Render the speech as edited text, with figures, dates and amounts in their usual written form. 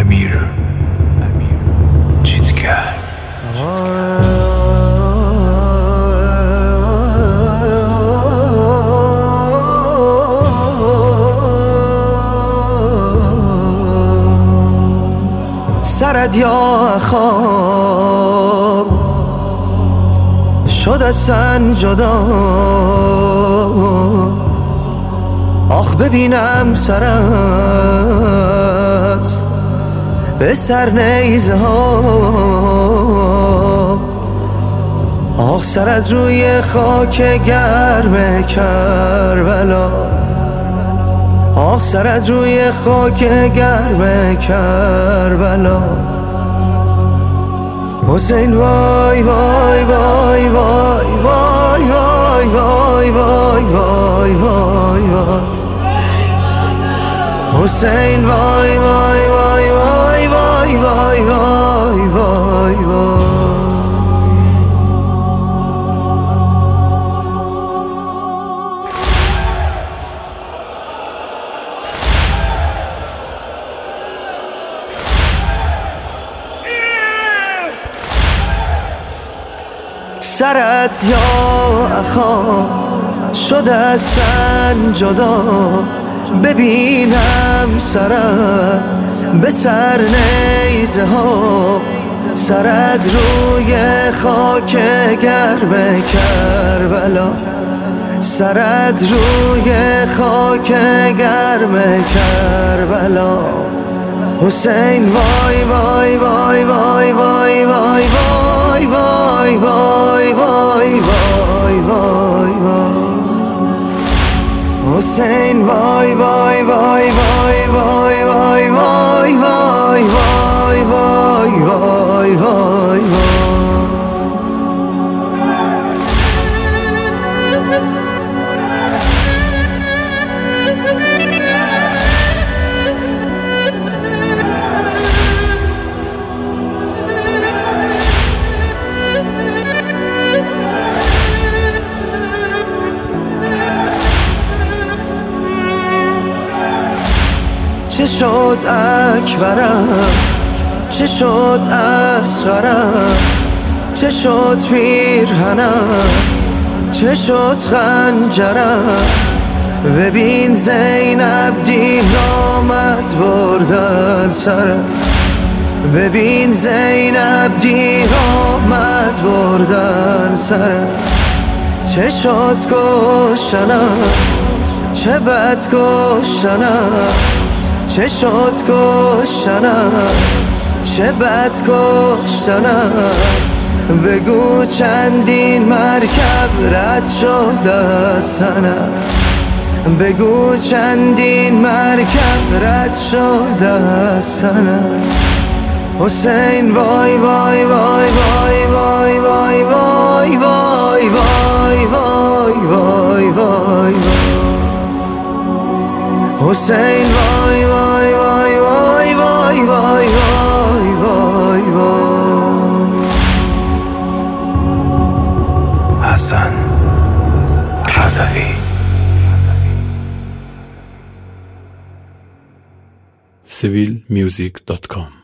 امیر چیتگر. سرت یا خواب شد از تن جدا، آخ ببینم سرت به سر نیزه ها، آخ سرت روی خاک گرم کربلا، آخ سرت روی خاک گرم کربلا. حسین وای وای وای وای وای وای وای وای وای وای وای حسین وای وای وای وای وای وای وای وای وای. سرت یا اخا شد از تن جدا، ببینم سرت به سر نیزه ها، سرت روی خاک گرم کربلا، سرت روی خاک گرم کربلا. حسین وای وای وای وای وای وای وای وای وای وای وای وای وای حسین وای وای وای وای وای وای وای وای وای وای وای وای وای. چه شد اکبرم، چه شد اصغرم، چه شد پیرهنم، چه شد خنجرم. ببین زینب دیر آمد بردن سرم، ببین زینب دیر آمد بردن سرم. چه شد کشتنم، چه بد کشتنم، چه شد کشتنم، چه بد کشتنم. بگو چندین مرکب رد شد از سنم، بگو چندین مرکب رد شد از سنم. حسین وای وای وای وای وای وای وای وای وای وای وای وای حسین وای وای وای وای وای وای وای وای وای. حسن رضوی. civilmusic.com